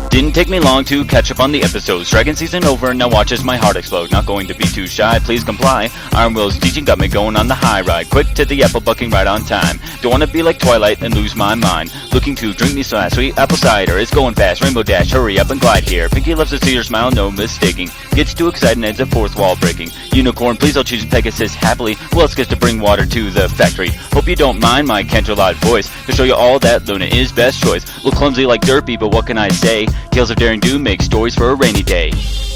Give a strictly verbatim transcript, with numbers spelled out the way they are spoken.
Didn't take me long to catch up on the episodes. Dragon season over, now watch as my heart explode. Not going to be too shy, please comply. Iron Will's teaching got me going on the high ride. Quick to the apple bucking right on time. Don't wanna be like Twilight and lose my mind. Looking to drink me some sweet apple cider. It's going fast, Rainbow Dash, hurry up and glide here. Pinky loves to see your smile, no mistaking. Gets too excited and ends a fourth wall breaking. Unicorn, please I'll choose Pegasus happily. Who else gets to bring water to the factory? Hope you don't mind my Canterlot voice to show you all that Luna is best choice. Look clumsy like Derpy, but what can I say? Tales of Daring Do make stories for a rainy day.